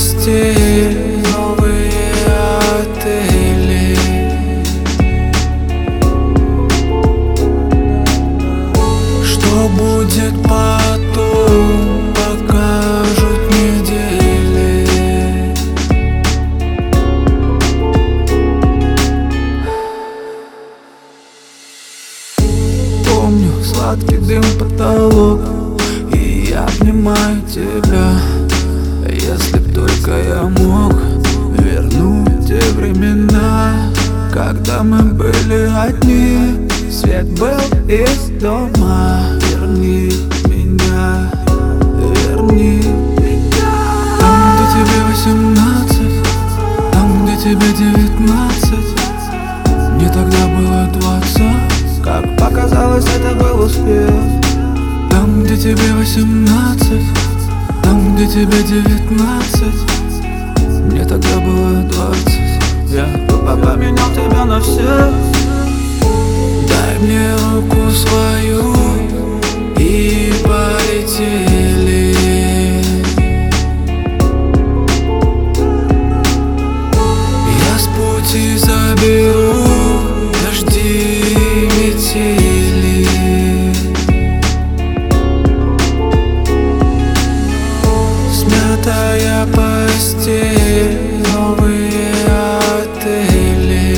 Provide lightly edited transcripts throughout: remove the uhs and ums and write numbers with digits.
постель, новые отели. Что будет потом, покажут недели. Помню сладкий дым, потолок, и я обнимаю тебя. Если б только я мог вернуть те времена, когда мы были одни, свет был из дома. Верни меня, верни меня. Там, где тебе 18, там, где тебе 19, мне тогда было 20. Как показалось, это был успех. Там, где тебе 18, там, где тебе 19, мне тогда было 20. Я тупо поменял тебя на всех. Дай мне руку свою и полетели. Я с пути заберу дожди, метели. Смятая постель, новые отели.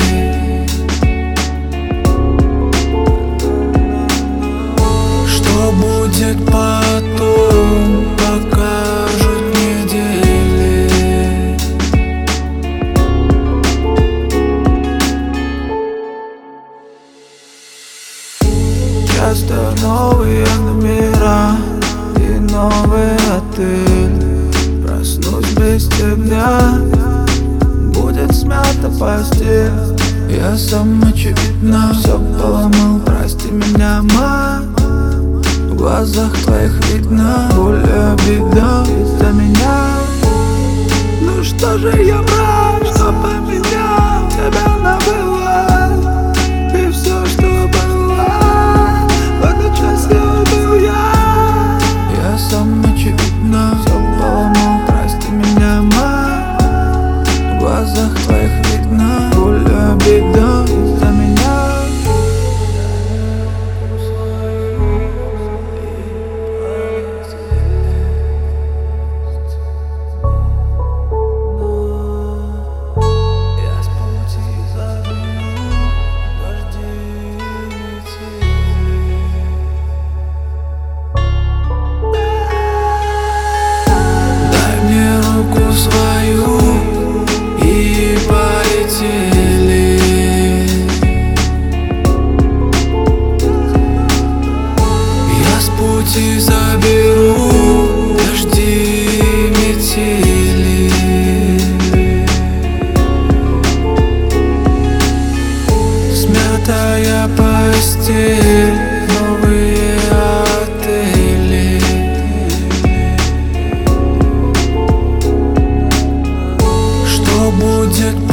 Что будет потом, покажут недели. Часто новые номера и новый отель. Проснусь без тебя, будет смята постель. Я сам очевидно все поломал, прости меня, мать. В глазах твоих видно боль и обида из-за меня. Ну что же я брат, что поменял тебя на было. И все, что было, в этот час я был я. Я сам очевидно все поломал, прости меня, мать. В глазах твоих видно боль и обида из-за меня. Свою и полетели. Я с пути заберу дожди, метели. Смятая постель, новые отели. Что будет